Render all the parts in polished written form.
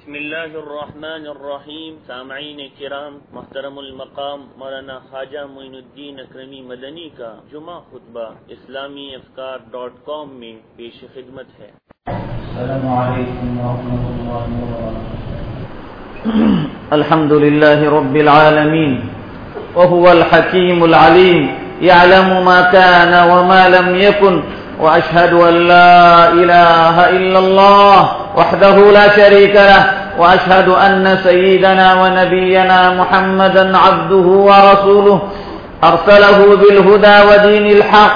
बिस्मिल्लाह अर्रहमान अर्रहीम। सामईन किराम, मोहतरम मकाम मौलाना ख्वाजा मोइनुद्दीन अकरमी मदनी का जुमा खुतबा इस्लामी अफ्कार.com में पेश खिदमत है। अस्सलामु अलैकुम व रहमतुल्लाहि व बरकातुहू। अल्हम्दुलिल्लाहि रब्बिल आलमीन व हुवल हकीमुल अलीम यअलमु मा काना व मा लम यकुन व अशहदु अन ला इलाहा इल्लल्लाह वहदहु ला शरीका लह व अशहदु अन्न सय्यिदना व नबियना मुहम्मदन अब्दुहु व रसूलुहु अरसलहु बिल हुदा व दीनिल हक़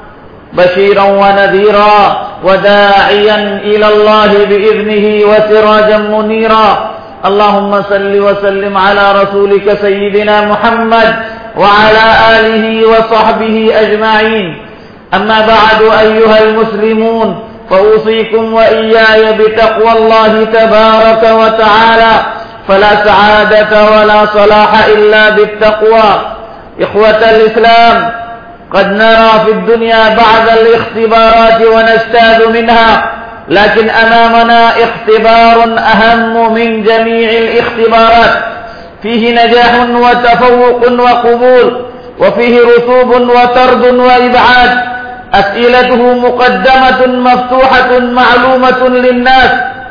बशीरन व नज़ीरा व दाइयन इलल्लाहि बिइज़निहि व सिराजन मुनीरा। अल्लाहुम्मा सल्लि व सल्लिम अला रसूलिका सय्यिदिना मुहम्मद व अला आलिहि व सहबिहि अजमईन। अम्मा बअदु अय्युहल मुस्लिमून فأوصيكم وإياي بتقوى الله تبارك وتعالى فلا سعادة ولا صلاح إلا بالتقوى. إخوة الإسلام، قد نرى في الدنيا بعض الاختبارات ونجتاز منها، لكن أمامنا اختبار أهم من جميع الاختبارات، فيه نجاح وتفوق وقبول، وفيه رسوب وطرد وإبعاد. أسئلته مقدمة مفتوحة معلومة للناس،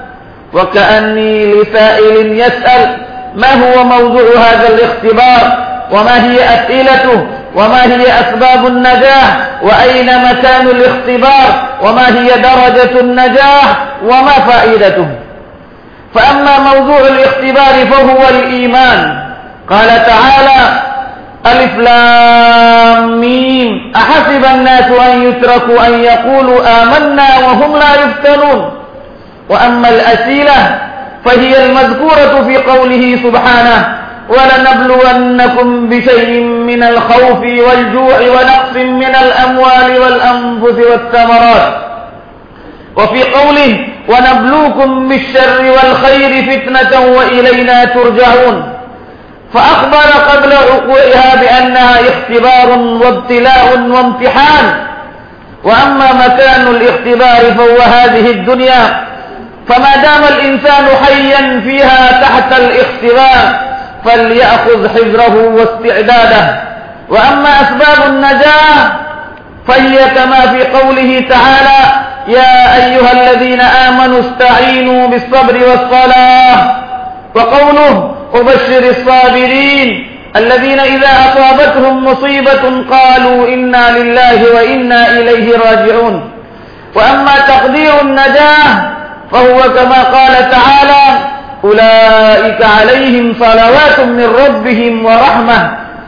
وكأني لسائل يسأل ما هو موضوع هذا الاختبار، وما هي أسئلته، وما هي أسباب النجاح، وأين مكان الاختبار، وما هي درجة النجاح، وما فائدته. فأما موضوع الاختبار فهو الإيمان. قال تعالى: ألف لام ميم أحسب الناس أن يتركوا أن يقولوا آمنا وهم لا يفتنون. وأما الأسئلة فهي المذكورة في قوله سبحانه: ولنبلونكم بشيء من الخوف والجوع ونقص من الأموال والأنفس والثمرات. وفي قوله: ونبلوكم بالشر والخير فتنة وإلينا ترجعون. فأخبر قبل وقوعها بأنها اختبار وابتلاء وامتحان. وأما مكان الاختبار فهو هذه الدنيا، فما دام الإنسان حيا فيها تحت الاختبار فليأخذ حذره واستعداده. وأما أسباب النجاة فهي كما في قوله تعالى: يا أيها الذين آمنوا استعينوا بالصبر والصلاة. وقوله: وبشر الصابرين الذين إذا أصابتهم مصيبة قالوا إنا لله وإنا إليه راجعون. وأما تقدير النجاة فهو كما قال تعالى: أولئك عليهم صلوات من ربهم ورحمة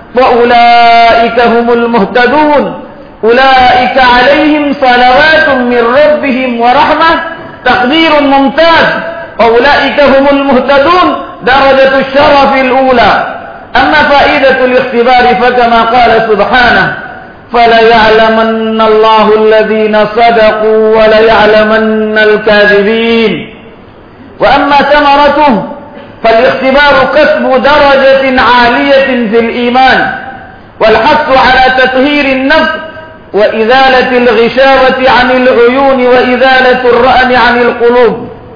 وأولئك هم المهتدون. أولئك عليهم صلوات من ربهم ورحمة، تقدير ممتاز. أولئك هم المهتدون، درجة الشرف الأولى. أما فائدة الاختبار فكما قال سبحانه: فليعلمن الله الذين صدقوا وليعلمن الكاذبين. وأما ثمرته فالاختبار كسب درجة عالية في الإيمان، والحث على تطهير النفس وإزالة الغشاوة عن العيون وإزالة الرأن عن القلوب.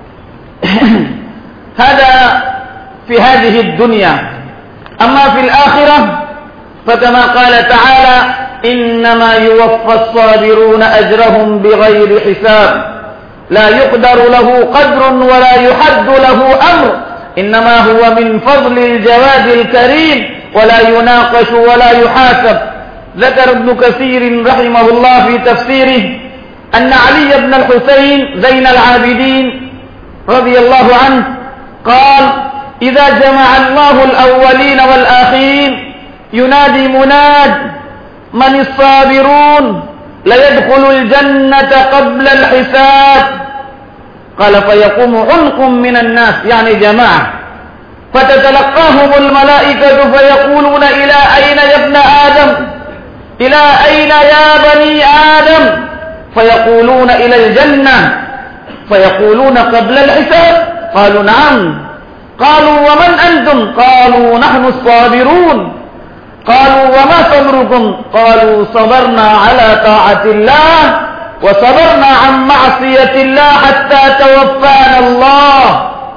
هذا في هذه الدنيا. أما في الآخرة فكما قال تعالى: إنما يوفى الصابرون أجرهم بغير حساب، لا يقدر له قدر ولا يحد له أمر، إنما هو من فضل الجواد الكريم ولا يناقش ولا يحاسب. ذكر ابن كثير رحمه الله في تفسيره أن علي بن الحسين زين العابدين رضي الله عنه قال: إذا جمع الله الأولين والآخرين ينادي مناد: من الصابرون ليدخل الجنة قبل الحساب. قال: فيقوم عنق من الناس، يعني جماعة، فتتلقاهم الملائكة فيقولون: إلى أين يا ابن آدم؟ إلى أين يا بني آدم؟ فيقولون: إلى الجنة. فيقولون: قبل الحساب؟ قالوا: نعم. قالوا: ومن أنتم؟ قالوا: نحن الصابرون. قالوا: وما صبركم؟ قالوا: صبرنا على طاعة الله وصبرنا عن معصية الله حتى توفانا الله.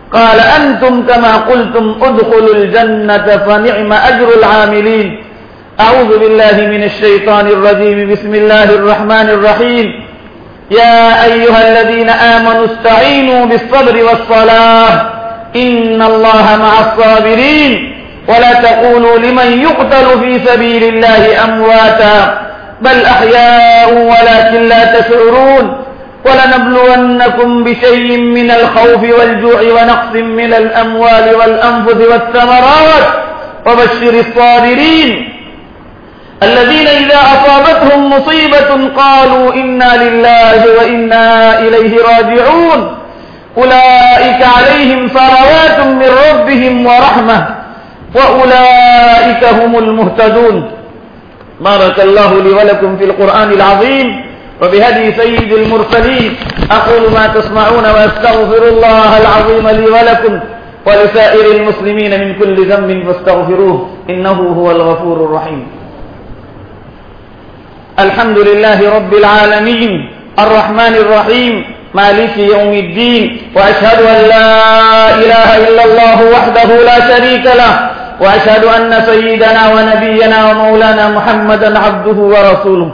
قال أنتم كما قلتم ادخلوا الجنة فنعم أجر العاملين. أعوذ بالله من الشيطان الرجيم. بسم الله الرحمن الرحيم. يا أيها الذين آمنوا استعينوا بالصبر والصلاة إن الله مع الصابرين ولا تقولوا لمن يقتل في سبيل الله أمواتا بل أحياء ولكن لا تشعرون. ولنبلونكم بشيء من الخوف والجوع ونقص من الأموال والأنفس والثمرات وبشر الصابرين الذين إذا أصابتهم مصيبة قالوا إنا لله وإنا إليه راجعون أولئك عليهم صلوات من ربهم ورحمة وأولئك هم المهتدون. بارك الله لي ولكم في القرآن العظيم وبهدي سيد المرسلين. أقول ما تسمعون وأستغفر الله العظيم لي ولكم ولسائر المسلمين من كل ذنب فاستغفروه إنه هو الغفور الرحيم. الحمد لله رب العالمين الرحمن الرحيم مالك يوم الدين وأشهد أن لا إله إلا الله وحده لا شريك له وأشهد أن سيدنا ونبينا ومولانا محمدا عبده ورسوله.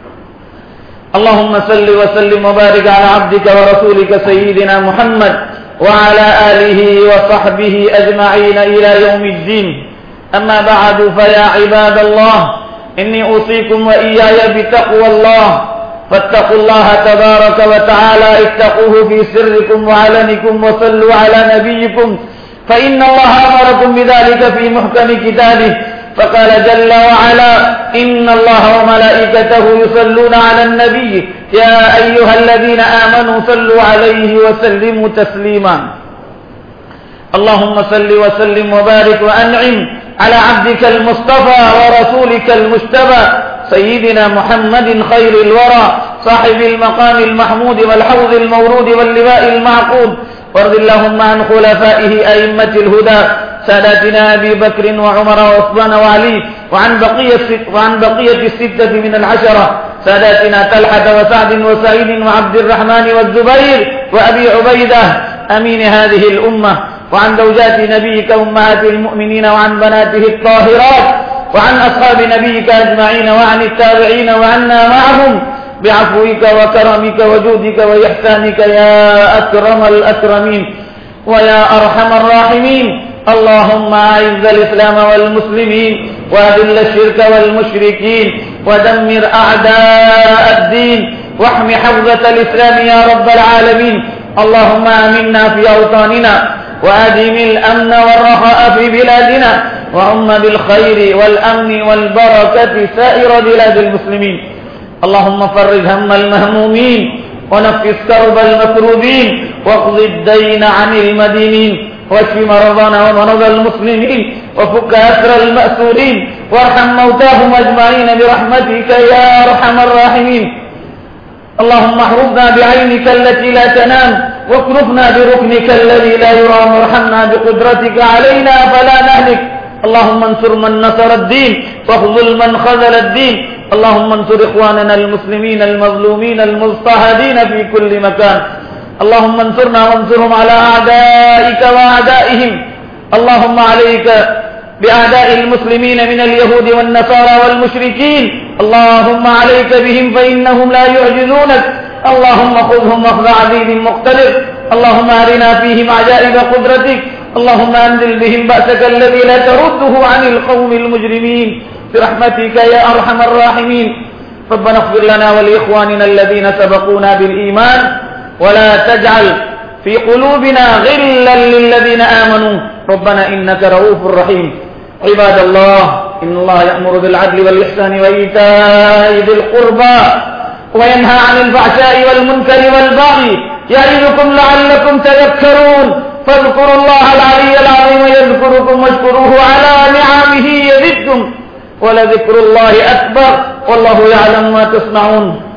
اللهم صل وسلم وبارك على عبدك ورسولك سيدنا محمد وعلى آله وصحبه أجمعين إلى يوم الدين. أما بعد فيا عباد الله إني أوصيكم وإياي بتقوى الله فاتقوا الله تبارك وتعالى اتقوه في سركم وعلنكم وصلوا على نبيكم فإن الله أمركم بذلك في محكم كتابه فقال جل وعلا إن الله وملائكته يصلون على النبي يا أيها الذين آمنوا صلوا عليه وسلموا تسليما. اللهم صل وسلم وبارك وأنعم على عبدك المصطفى ورسولك المجتبى سيدنا محمد خير الورى صاحب المقام المحمود والحوض المورود واللواء المعقود. وارض اللهم عن خلفائه أئمة الهدى ساداتنا أبي بكر وعمر وعثمان وعلي وعن بقية الستة من العشرة ساداتنا طلحة وسعد وسعيد وعبد الرحمن والزبير وأبي عبيدة أمين هذه الأمة وعن زوجات نبيك أمهات المؤمنين وعن بناته الطاهرات وعن أصحاب نبيك أجمعين وعن التابعين وعنا معهم بعفوك وكرمك وجودك وإحسانك يا أكرم الأكرمين ويا أرحم الراحمين. اللهم أعز الإسلام والمسلمين وأذل الشرك والمشركين ودمر أعداء الدين واحم حوزة الإسلام يا رب العالمين. اللهم آمنا في أوطاننا وأدم الأمن والرخاء في بلادنا وأم بالخير والأمن والبركة سائر بلاد المسلمين. اللهم فرج هم المهمومين ونفس كرب المكروبين واقض الدين عن المدينين واشف مرضانا ومرضى المسلمين وفك أسر المأسورين وارحم موتاهم أجمعين برحمتك يا أرحم الراحمين. اللهم احرزنا بعينك التي لا تنام واكرفنا بركنك الذي لا يرام وارحمنا بقدرتك علينا فلا نهلك. اللهم انصر من نصر الدين واخذل من خذل الدين. اللهم انصر إخواننا المسلمين المظلومين المضطهدين في كل مكان. اللهم انصرنا وانصرهم على أعدائك وأعدائهم. اللهم عليك بأعداء المسلمين من اليهود والنصارى والمشركين. اللهم عليك بهم فإنهم لا يعجزونك. اللهم خذهم أخذ عزيز مقتدر. اللهم أرنا فيهم عجائب قدرتك. اللهم أنزل بهم بأسك الذي لا ترده عن القوم المجرمين برحمتك يا أرحم الراحمين. ربنا اغفر لنا ولإخواننا الذين سبقونا بالإيمان ولا تجعل في قلوبنا غلا للذين آمنوا ربنا إنك رؤوف رحيم. عباد الله إن الله يأمر بالعدل والإحسان وإيتاء ذي القربى وينهى عن الفحشاء والمنكر والبغي يعظكم لعلكم تذكرون. فاذكروا الله العلي العظيم يذكركم واشكروه على نعمه يزدكم ولذكر الله أكبر والله يعلم ما تصنعون.